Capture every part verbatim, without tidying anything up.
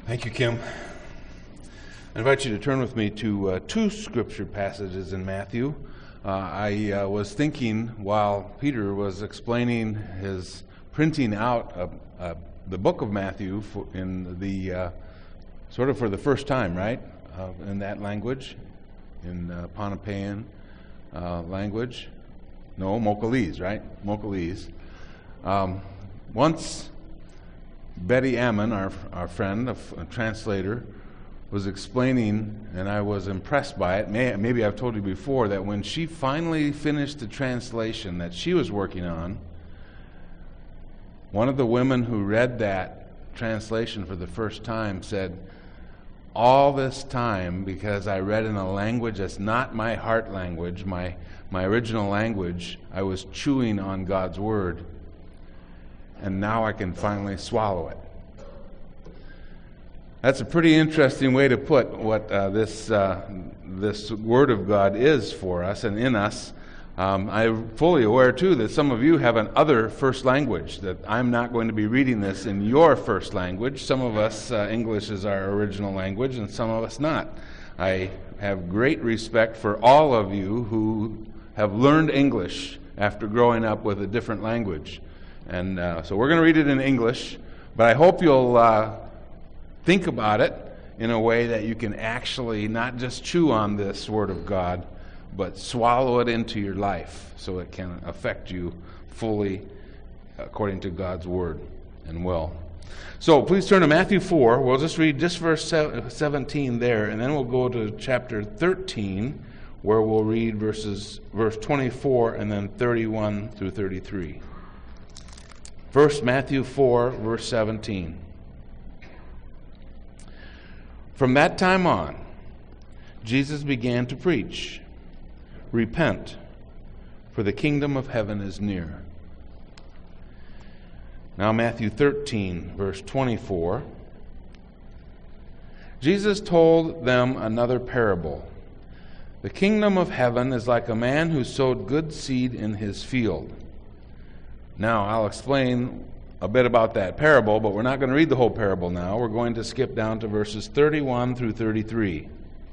Thank you, Kim. I invite you to turn with me to uh, two scripture passages in Matthew. Uh, I uh, was thinking while Peter was explaining his printing out of uh, the book of Matthew for, in the uh, sort of for the first time, right, uh, in that language, in uh, Pohnpeian uh, language. No, Mocalese, right? Mocalese. Um, once Betty Ammon, our our friend, a, a translator, was explaining, and I was impressed by it. May, maybe I've told you before that when she finally finished the translation that she was working on, one of the women who read that translation for the first time said, all this time, because I read in a language that's not my heart language, my, my original language, I was chewing on God's Word, and now I can finally swallow it. That's a pretty interesting way to put what uh, this uh, this Word of God is for us and in us. Um, I'm fully aware, too, that some of you have an other first language, that I'm not going to be reading this in your first language. Some of us, uh, English is our original language, and some of us not. I have great respect for all of you who have learned English after growing up with a different language. And uh, so we're going to read it in English, but I hope you'll uh, think about it in a way that you can actually not just chew on this Word of God, but swallow it into your life so it can affect you fully according to God's Word and will. So please turn to Matthew four. We'll just read just verse seventeen there, and then we'll go to chapter thirteen, where we'll read verses verse twenty-four and then thirty-one through thirty-three. First, Matthew four, verse seventeen. From that time on, Jesus began to preach, "Repent, for the kingdom of heaven is near." Now Matthew thirteen, verse twenty-four. Jesus told them another parable. "The kingdom of heaven is like a man who sowed good seed in his field." Now, I'll explain a bit about that parable, but we're not going to read the whole parable now. We're going to skip down to verses thirty-one through thirty-three.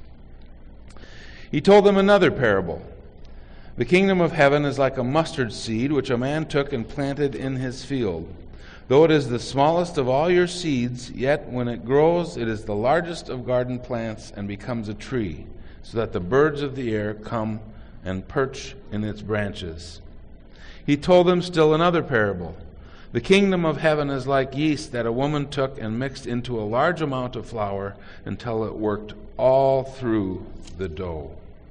He told them another parable. "The kingdom of heaven is like a mustard seed which a man took and planted in his field. Though it is the smallest of all your seeds, yet when it grows, it is the largest of garden plants and becomes a tree, so that the birds of the air come and perch in its branches." He told them still another parable. "The kingdom of heaven is like yeast that a woman took and mixed into a large amount of flour until it worked all through the dough."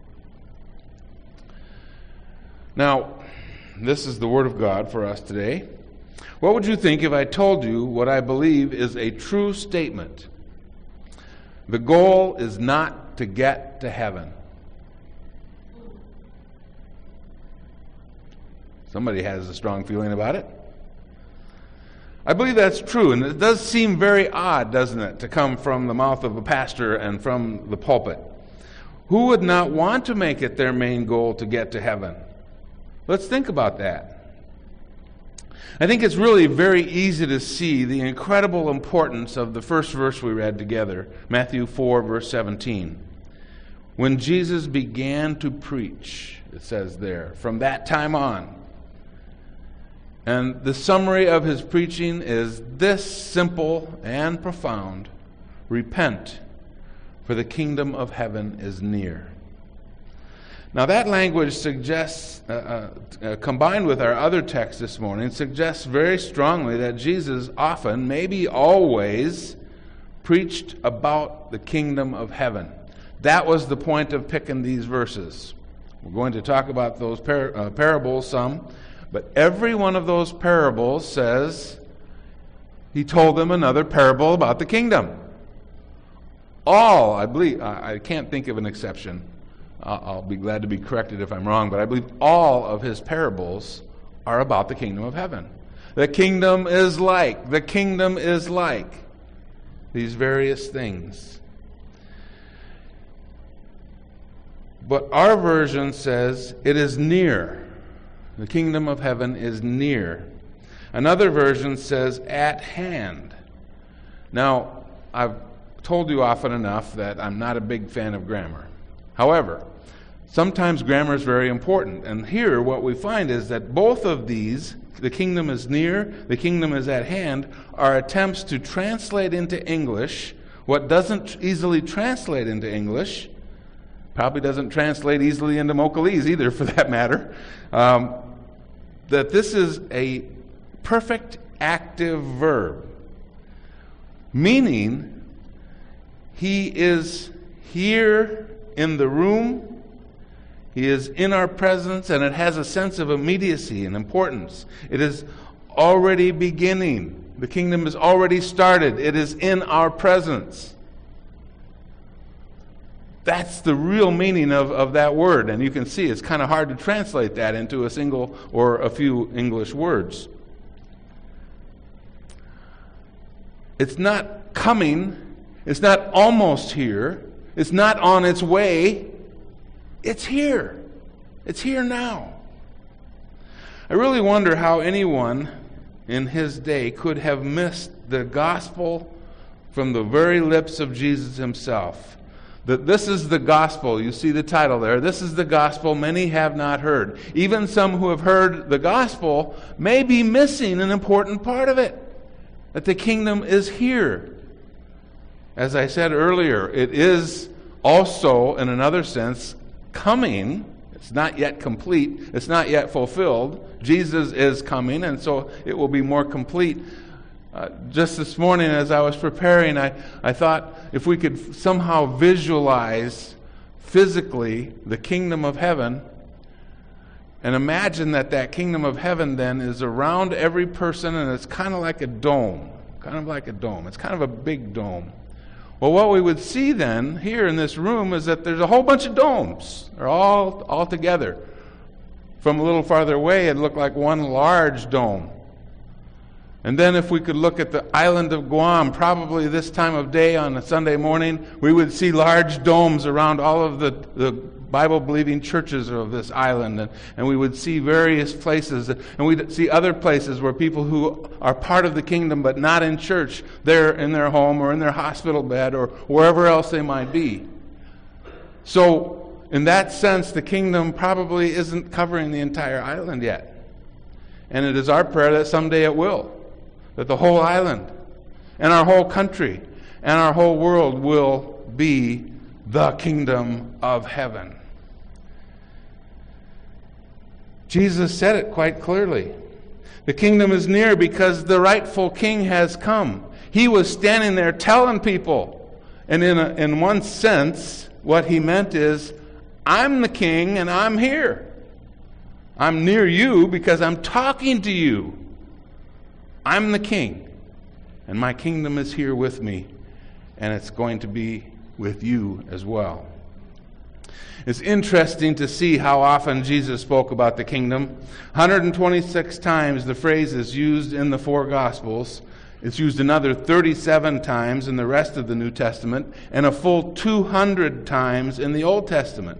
Now, this is the Word of God for us today. What would you think if I told you what I believe is a true statement? The goal is not to get to heaven. Somebody has a strong feeling about it. I believe that's true, and it does seem very odd, doesn't it, to come from the mouth of a pastor and from the pulpit. Who would not want to make it their main goal to get to heaven? Let's think about that. I think it's really very easy to see the incredible importance of the first verse we read together, Matthew four, verse seventeen. When Jesus began to preach, it says there, from that time on. And the summary of his preaching is this simple and profound: repent, for the kingdom of heaven is near. Now that language suggests, uh, uh, uh, combined with our other text this morning, suggests very strongly that Jesus often, maybe always, preached about the kingdom of heaven. That was the point of picking these verses. We're going to talk about those par- uh, parables some. But every one of those parables says he told them another parable about the kingdom. All, I believe, I can't think of an exception. I'll be glad to be corrected if I'm wrong, but I believe all of his parables are about the kingdom of heaven. The kingdom is like, the kingdom is like these various things. But our version says it is near. The kingdom of heaven is near. Another version says at hand. Now, I've told you often enough that I'm not a big fan of grammar. However, sometimes grammar is very important. And here what we find is that both of these, the kingdom is near, the kingdom is at hand, are attempts to translate into English what doesn't easily translate into English, probably doesn't translate easily into Mocalese either for that matter, um, that this is a perfect active verb, meaning he is here in the room, he is in our presence, and it has a sense of immediacy and importance. It is already beginning. The kingdom is already started. It is in our presence. That's the real meaning of, of that word. And you can see it's kind of hard to translate that into a single or a few English words. It's not coming. It's not almost here. It's not on its way. It's here. It's here now. I really wonder how anyone in his day could have missed the gospel from the very lips of Jesus himself. That this is the gospel. You see the title there. This is the gospel many have not heard. Even some who have heard the gospel may be missing an important part of it. That the kingdom is here. As I said earlier, it is also, in another sense, coming. It's not yet complete. It's not yet fulfilled. Jesus is coming, and so it will be more complete. Uh, just this morning as I was preparing, I, I thought if we could somehow visualize physically the kingdom of heaven, and imagine that that kingdom of heaven then is around every person, and it's kind of like a dome. Kind of like a dome. It's kind of a big dome. Well, what we would see then here in this room is that there's a whole bunch of domes. They're all, all together. From a little farther away, it looked like one large dome. And then if we could look at the island of Guam, probably this time of day on a Sunday morning, we would see large domes around all of the, the Bible-believing churches of this island. And, and we would see various places. And we'd see other places where people who are part of the kingdom but not in church, they're in their home or in their hospital bed or wherever else they might be. So, in that sense, the kingdom probably isn't covering the entire island yet. And it is our prayer that someday it will. That the whole island and our whole country and our whole world will be the kingdom of heaven. Jesus said it quite clearly. The kingdom is near because the rightful king has come. He was standing there telling people. And in, a, in one sense, what he meant is, I'm the king and I'm here. I'm near you because I'm talking to you. I'm the king, and my kingdom is here with me, and it's going to be with you as well. It's interesting to see how often Jesus spoke about the kingdom. one hundred twenty-six times the phrase is used in the four Gospels. It's used another thirty-seven times in the rest of the New Testament, and a full two hundred times in the Old Testament.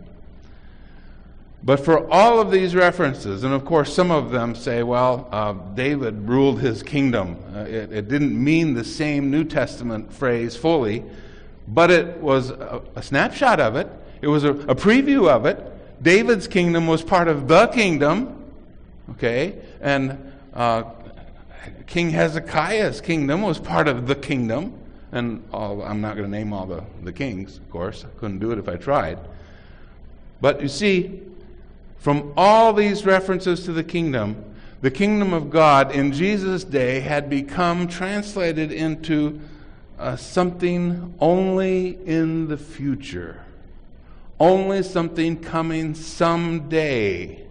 But for all of these references, and of course some of them say, well, uh, David ruled his kingdom. Uh, it, it didn't mean the same New Testament phrase fully, but it was a, a snapshot of it. It was a, a preview of it. David's kingdom was part of the kingdom, okay? And uh, King Hezekiah's kingdom was part of the kingdom. And all, I'm not going to name all the, the kings, of course. I couldn't do it if I tried. But you see, from all these references to the kingdom, the kingdom of God in Jesus' day had become translated into uh, something only in the future. Only something coming someday.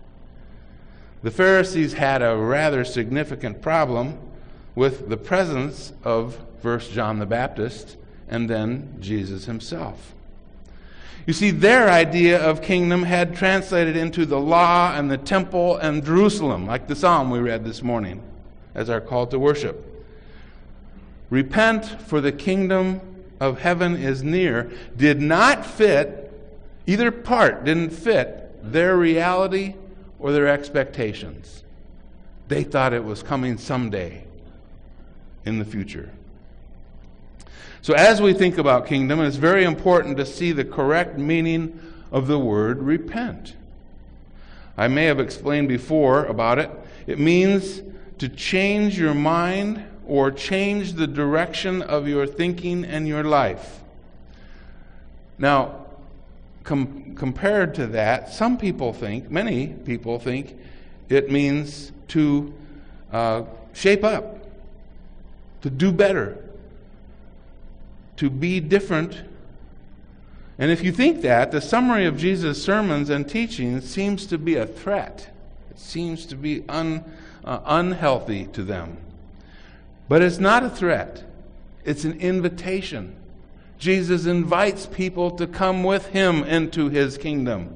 The Pharisees had a rather significant problem with the presence of first John the Baptist and then Jesus himself. You see, their idea of kingdom had translated into the law and the temple and Jerusalem, like the psalm we read this morning as our call to worship. Repent, for the kingdom of heaven is near, did not fit, either part didn't fit their reality or their expectations. They thought it was coming someday in the future. So as we think about kingdom, it's very important to see the correct meaning of the word repent. I may have explained before about it. It means to change your mind or change the direction of your thinking and your life. Now, com- compared to that, some people think, many people think, it means to uh, shape up, to do better, to be different. And if you think that, the summary of Jesus' sermons and teachings seems to be a threat. It seems to be un, uh, unhealthy to them. But it's not a threat. It's an invitation. Jesus invites people to come with him into his kingdom.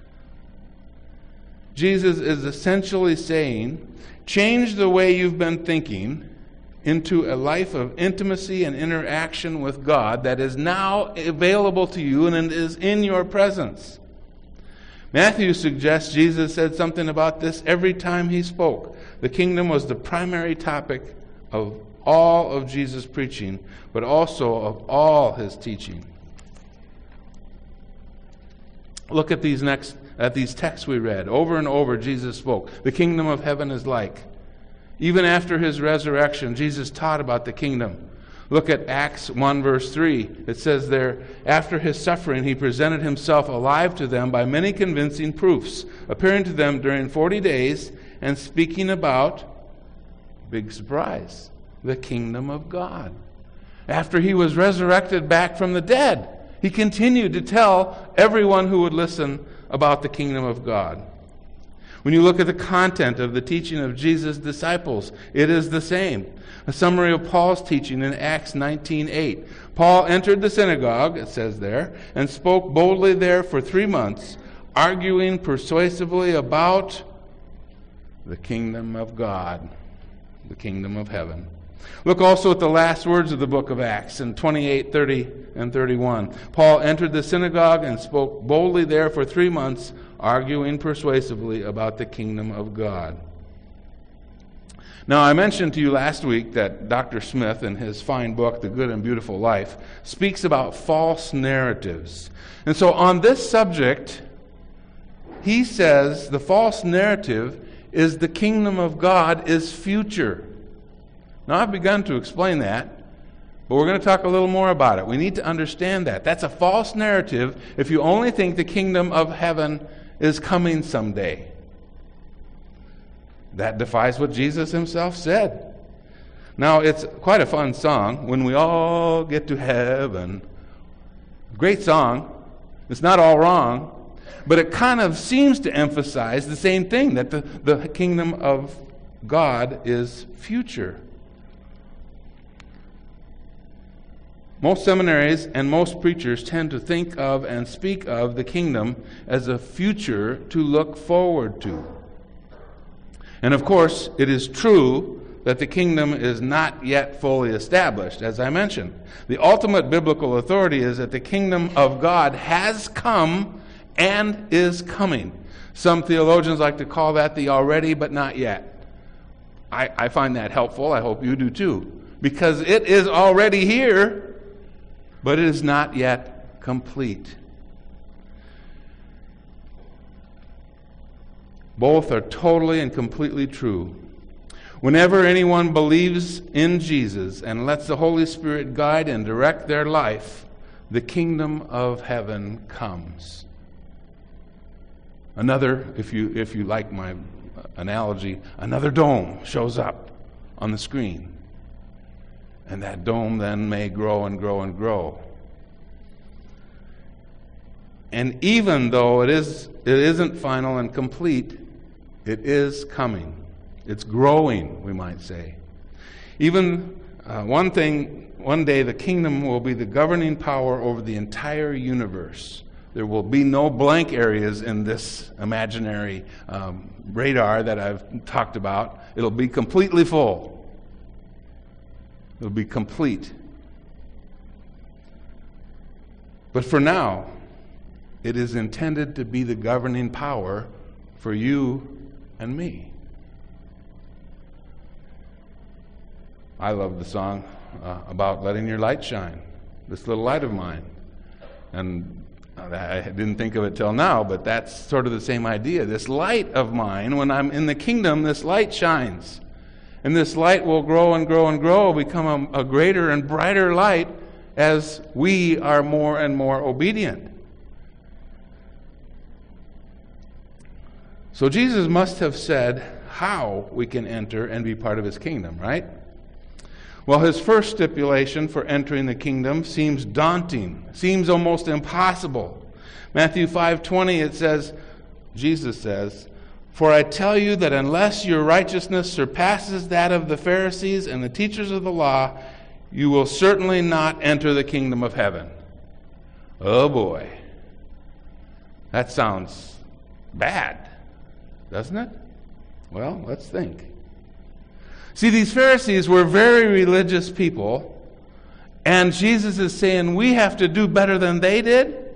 Jesus is essentially saying, change the way you've been thinking into a life of intimacy and interaction with God that is now available to you and is in your presence. Matthew suggests Jesus said something about this every time he spoke. The kingdom was the primary topic of all of Jesus' preaching, but also of all his teaching. Look at these next at these texts we read. Over and over Jesus spoke. The kingdom of heaven is like. Even after his resurrection, Jesus taught about the kingdom. Look at Acts one verse three. It says there, after his suffering, he presented himself alive to them by many convincing proofs, appearing to them during forty days and speaking about, big surprise, the kingdom of God. After he was resurrected back from the dead, he continued to tell everyone who would listen about the kingdom of God. When you look at the content of the teaching of Jesus' disciples, it is the same. A summary of Paul's teaching in Acts nineteen eight. Paul entered the synagogue, it says there, and spoke boldly there for three months, arguing persuasively about the kingdom of God, the kingdom of heaven. Look also at the last words of the book of Acts in twenty-eight, thirty, and thirty-one. Paul entered the synagogue and spoke boldly there for three months, arguing persuasively about the kingdom of God. Now, I mentioned to you last week that Doctor Smith, in his fine book, The Good and Beautiful Life, speaks about false narratives. And so on this subject, he says the false narrative is the kingdom of God is future. Now, I've begun to explain that, but we're going to talk a little more about it. We need to understand that. That's a false narrative if you only think the kingdom of heaven is coming someday. That defies what Jesus himself said. Now, it's quite a fun song, When We All Get to Heaven. Great song. It's not all wrong, but it kind of seems to emphasize the same thing, that the, the kingdom of God is future. Most seminaries and most preachers tend to think of and speak of the kingdom as a future to look forward to. And of course, it is true that the kingdom is not yet fully established, as I mentioned. The ultimate biblical authority is that the kingdom of God has come and is coming. Some theologians like to call that the already but not yet. I, I find that helpful. I hope you do too. Because it is already here, but it is not yet complete. Both are totally and completely true. Whenever anyone believes in Jesus and lets the Holy Spirit guide and direct their life, the kingdom of heaven comes. Another, if you if you like my analogy, another dome shows up on the screen. And that dome then may grow and grow and grow. And even though it is it isn't final and complete, it is coming. It's growing, we might say. Even uh, one thing, one day the kingdom will be the governing power over the entire universe. There will be no blank areas in this imaginary um, radar that I've talked about. It'll be completely full. It'll be complete. But for now, it is intended to be the governing power for you and me. I love the song, uh, about letting your light shine, this little light of mine. And I didn't think of it till now, but that's sort of the same idea. This light of mine, when I'm in the kingdom, this light shines. And this light will grow and grow and grow, become a, a greater and brighter light as we are more and more obedient. So Jesus must have said how we can enter and be part of his kingdom, right? Well, his first stipulation for entering the kingdom seems daunting, seems almost impossible. Matthew five twenty, it says, Jesus says, "For I tell you that unless your righteousness surpasses that of the Pharisees and the teachers of the law, you will certainly not enter the kingdom of heaven." Oh boy. That sounds bad, doesn't it? Well, let's think. See, these Pharisees were very religious people, and Jesus is saying we have to do better than they did?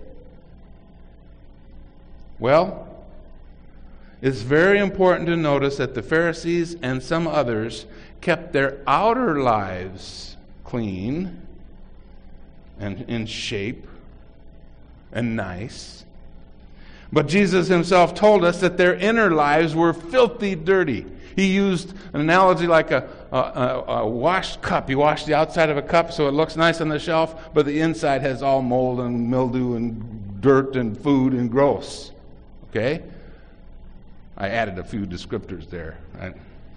Well, it's very important to notice that the Pharisees and some others kept their outer lives clean and in shape and nice. But Jesus himself told us that their inner lives were filthy dirty. He used an analogy like a, a, a, a washed cup. You wash the outside of a cup so it looks nice on the shelf, but the inside has all mold and mildew and dirt and food and gross. Okay? I added a few descriptors there. Right?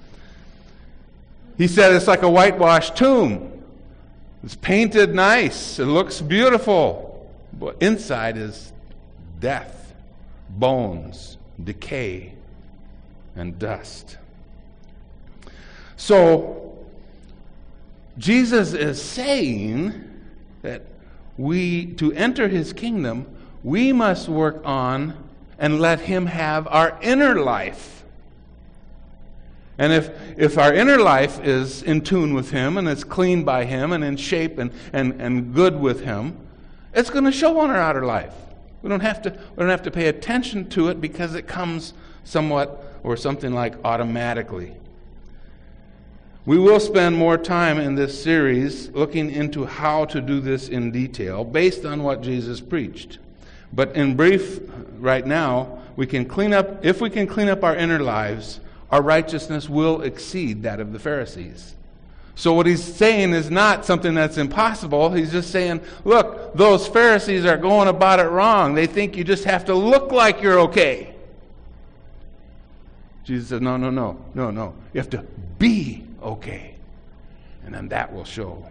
He said it's like a whitewashed tomb. It's painted nice. It looks beautiful. But inside is death, bones, decay, and dust. So, Jesus is saying that we, to enter his kingdom, we must work on and let him have our inner life. And if, if our inner life is in tune with him and it's clean by him and in shape and, and, and good with him, it's going to show on our outer life. We don't have to we don't have to pay attention to it because it comes somewhat or something like automatically. We will spend more time in this series looking into how to do this in detail based on what Jesus preached. But in brief, right now, we can clean up, if we can clean up our inner lives, our righteousness will exceed that of the Pharisees. So what he's saying is not something that's impossible. He's just saying, look, those Pharisees are going about it wrong. They think you just have to look like you're okay. Jesus says, no, no, no, no, no. You have to be okay. And then that will show.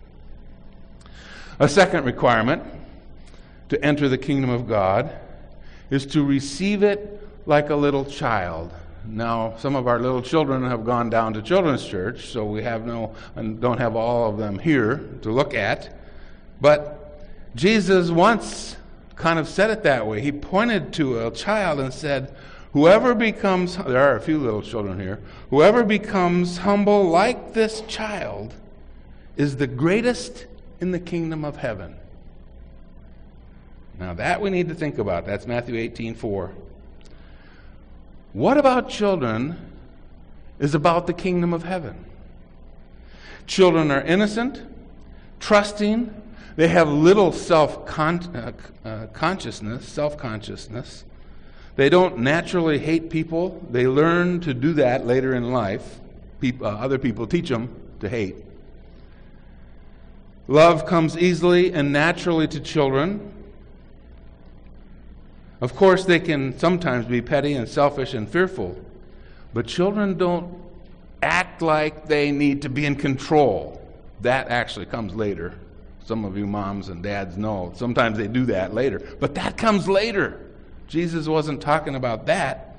A second requirement to enter the kingdom of God is to receive it like a little child. Now, some of our little children have gone down to children's church, so we have no and don't have all of them here to look at. But Jesus once kind of said it that way. He pointed to a child and said, whoever becomes, there are a few little children here, whoever becomes humble like this child is the greatest in the kingdom of heaven. Now that we need to think about. That's Matthew eighteen four. What about children is about the kingdom of heaven? Children are innocent, trusting, they have little self-consciousness, self-consciousness. They don't naturally hate people. They learn to do that later in life. People, uh, other people teach them to hate. Love comes easily and naturally to children. Of course, they can sometimes be petty and selfish and fearful, but children don't act like they need to be in control. That actually comes later. Some of you moms and dads know. Sometimes they do that later, but that comes later. Jesus wasn't talking about that.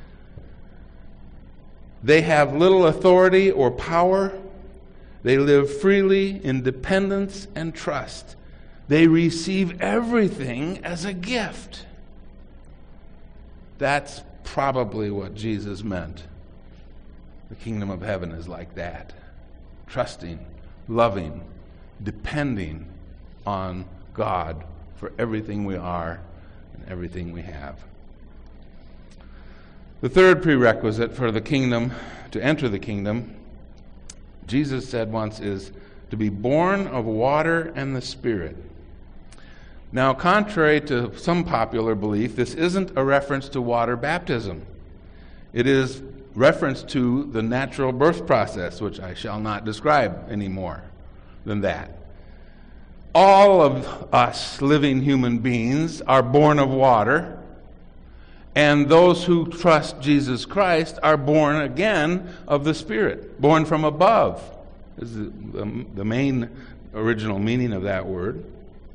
They have little authority or power. They live freely in dependence and trust. They receive everything as a gift. That's probably what Jesus meant. The kingdom of heaven is like that. Trusting, loving, depending on God for everything we are and everything we have. The third prerequisite for the kingdom, to enter the kingdom, Jesus said once, is to be born of water and the Spirit. Now, contrary to some popular belief, this isn't a reference to water baptism. It is reference to the natural birth process, which I shall not describe any more than that. All of us living human beings are born of water, and those who trust Jesus Christ are born again of the Spirit, born from above, is the, the, the main original meaning of that word.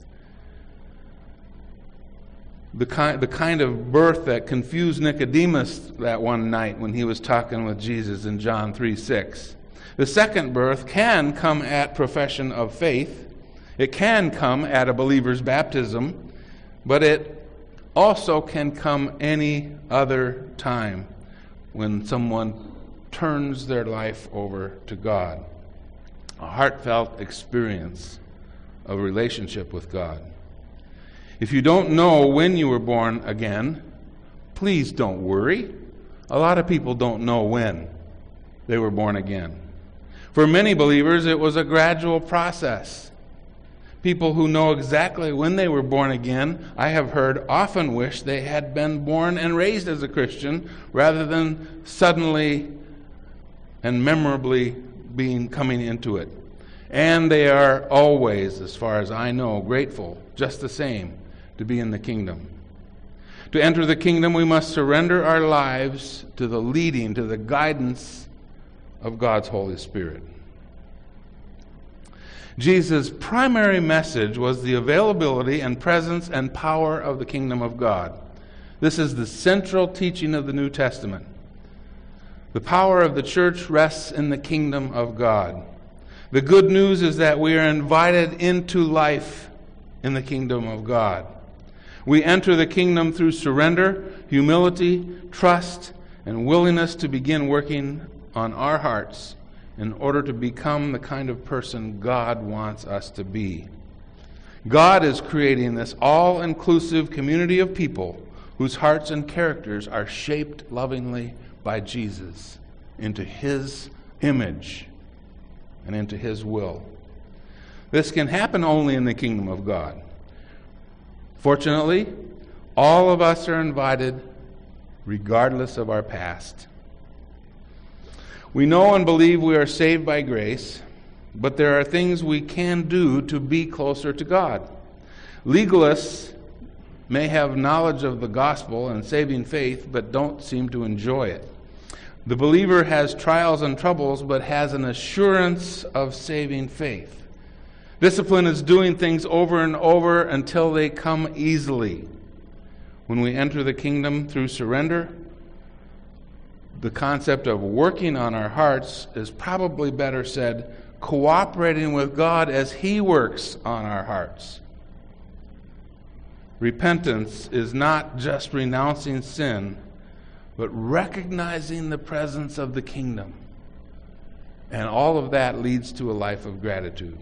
The kind, the kind of birth that confused Nicodemus that one night when he was talking with Jesus in John three six. The second birth can come at profession of faith. It can come at a believer's baptism, but it also can come any other time when someone turns their life over to God. A heartfelt experience of relationship with God. If you don't know when you were born again, please don't worry. A lot of people don't know when they were born again. For many believers, it was a gradual process. People who know exactly when they were born again, I have heard, often wish they had been born and raised as a Christian rather than suddenly and memorably being coming into it. And they are always, as far as I know, grateful, just the same, to be in the kingdom. To enter the kingdom, we must surrender our lives to the leading, to the guidance of God's Holy Spirit. Jesus' primary message was the availability and presence and power of the kingdom of God. This is the central teaching of the New Testament. The power of the church rests in the kingdom of God. The good news is that we are invited into life in the kingdom of God. We enter the kingdom through surrender, humility, trust, and willingness to begin working on our hearts in order to become the kind of person God wants us to be. God is creating this all-inclusive community of people whose hearts and characters are shaped lovingly by Jesus into His image and into His will. This can happen only in the kingdom of God. Fortunately, all of us are invited regardless of our past. We know and believe we are saved by grace, but there are things we can do to be closer to God. Legalists may have knowledge of the gospel and saving faith, but don't seem to enjoy it. The believer has trials and troubles, but has an assurance of saving faith. Discipline is doing things over and over until they come easily. When we enter the kingdom through surrender, the concept of working on our hearts is probably better said, cooperating with God as He works on our hearts. Repentance is not just renouncing sin, but recognizing the presence of the kingdom. And all of that leads to a life of gratitude.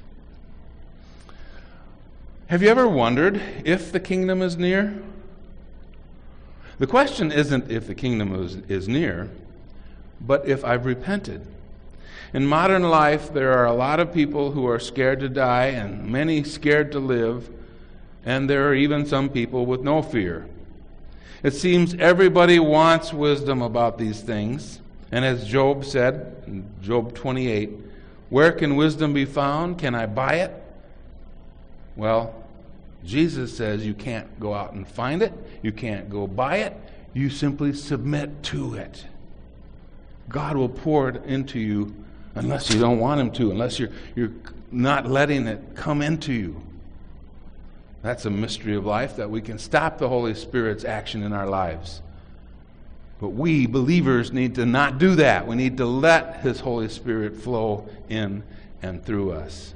Have you ever wondered if the kingdom is near? The question isn't if the kingdom is, is near, but if I've repented. In modern life, there are a lot of people who are scared to die and many scared to live, and there are even some people with no fear. It seems everybody wants wisdom about these things, and as Job said in Job twenty-eight, where can wisdom be found? Can I buy it? Well, Jesus says you can't go out and find it. You can't go buy it. You simply submit to it. God will pour it into you unless you don't want Him to, unless you're, you're not letting it come into you. That's a mystery of life, that we can stop the Holy Spirit's action in our lives. But we, believers, need to not do that. We need to let His Holy Spirit flow in and through us.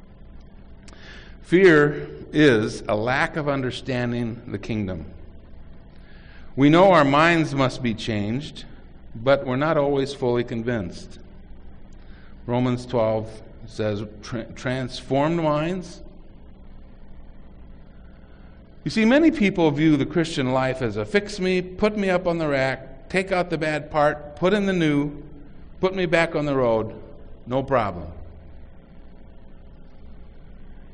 Fear is a lack of understanding the kingdom. We know our minds must be changed, but we're not always fully convinced. Romans twelve says, Tra- transformed minds. You see, many people view the Christian life as a fix me, put me up on the rack, take out the bad part, put in the new, put me back on the road, no problem.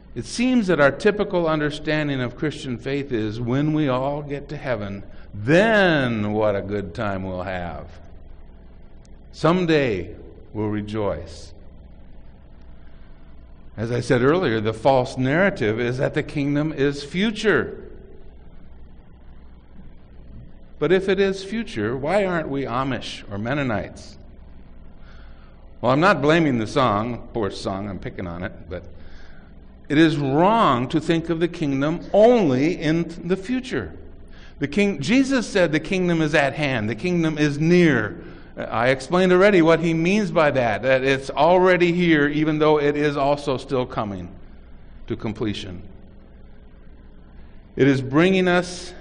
It seems that our typical understanding of Christian faith is when we all get to heaven, then what a good time we'll have. Someday we'll rejoice. As I said earlier, the false narrative is that the kingdom is future. But if it is future, why aren't we Amish or Mennonites? Well, I'm not blaming the song, poor song, I'm picking on it, but it is wrong to think of the kingdom only in the future. The king, Jesus said the kingdom is at hand, the kingdom is near. I explained already what he means by that, that it's already here, even though it is also still coming to completion. It is bringing us,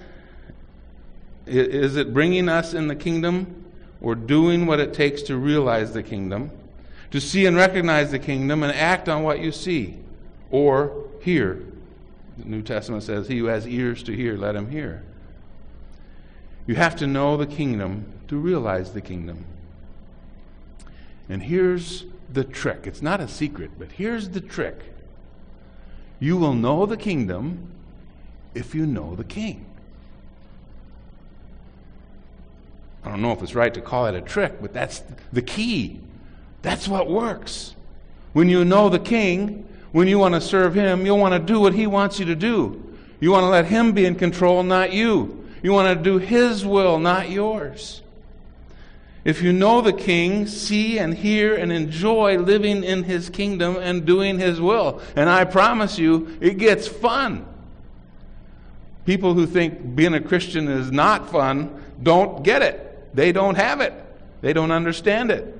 is it bringing us in the kingdom, or doing what it takes to realize the kingdom, to see and recognize the kingdom and act on what you see or hear? The New Testament says, he who has ears to hear, let him hear. You have to know the kingdom to realize the kingdom. And here's the trick. It's not a secret, but here's the trick. You will know the kingdom if you know the king. I don't know if it's right to call it a trick, but that's the key. That's what works. When you know the king, when you want to serve him, you'll want to do what he wants you to do. You want to let him be in control, not you. You want to do his will, not yours. If you know the king, see and hear and enjoy living in his kingdom and doing his will. And I promise you, it gets fun. People who think being a Christian is not fun don't get it. They don't have it. They don't understand it.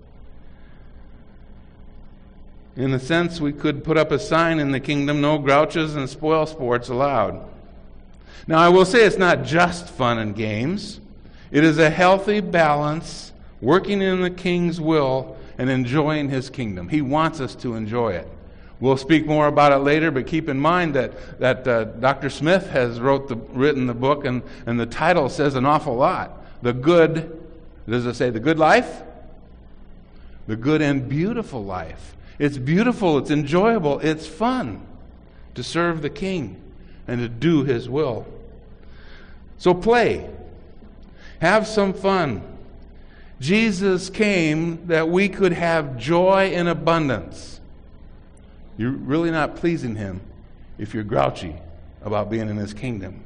In a sense, we could put up a sign in the kingdom, no grouches and spoil sports allowed. Now, I will say it's not just fun and games. It is a healthy balance, working in the king's will and enjoying his kingdom. He wants us to enjoy it. We'll speak more about it later, but keep in mind that, that uh, Doctor Smith has wrote the, written the book, and, and the title says an awful lot. The good, does it say the good life? The good and beautiful life. It's beautiful, it's enjoyable, it's fun to serve the king and to do his will. So play. Have some fun. Jesus came that we could have joy in abundance. You're really not pleasing him if you're grouchy about being in his kingdom.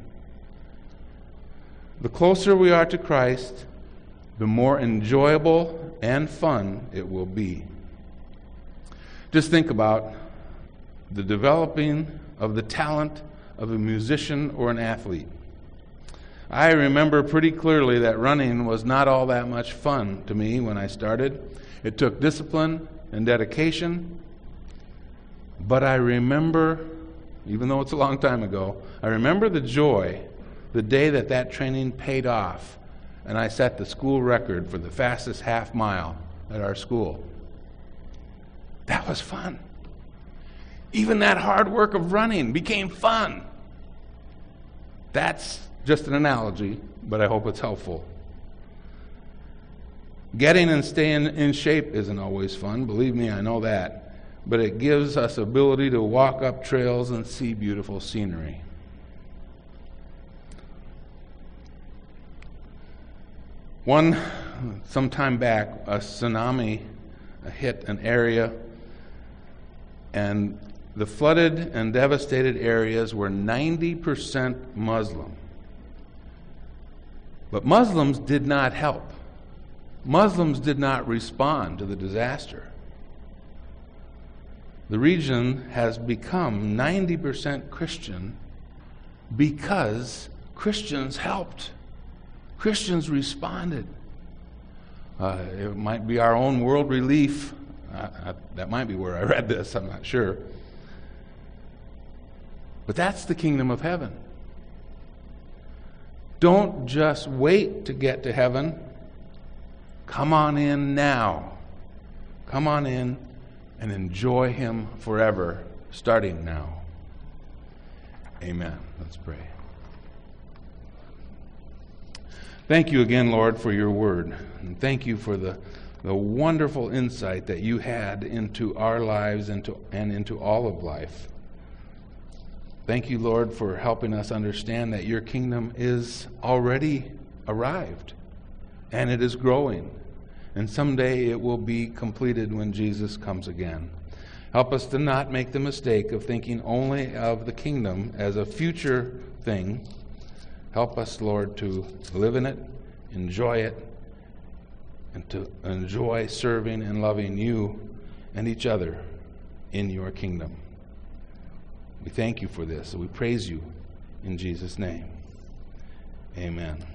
The closer we are to Christ, the more enjoyable and fun it will be. Just think about the developing of the talent of a musician or an athlete. I remember pretty clearly that running was not all that much fun to me when I started. It took discipline and dedication. But I remember, even though it's a long time ago, I remember the joy the day that that training paid off and I set the school record for the fastest half mile at our school. That was fun. Even that hard work of running became fun. That's just an analogy, but I hope it's helpful. Getting and staying in shape isn't always fun. Believe me, I know that. But it gives us ability to walk up trails and see beautiful scenery. One, some time back, a tsunami hit an area, and the flooded and devastated areas were ninety percent Muslim. But Muslims did not help. Muslims did not respond to the disaster. The region has become ninety percent Christian because Christians helped. Christians responded. Uh, it might be our own world relief. Uh, I, that might be where I read this, I'm not sure. But that's the kingdom of heaven. Don't just wait to get to heaven. Come on in now. Come on in and enjoy him forever, starting now. Amen. Let's pray. Thank you again, Lord, for your word. And thank you for the, the wonderful insight that you had into our lives and, to, and into all of life. Thank you, Lord, for helping us understand that your kingdom is already arrived, and it is growing, and someday it will be completed when Jesus comes again. Help us to not make the mistake of thinking only of the kingdom as a future thing. Help us, Lord, to live in it, enjoy it, and to enjoy serving and loving you and each other in your kingdom. We thank you for this, and we praise you in Jesus' name. Amen.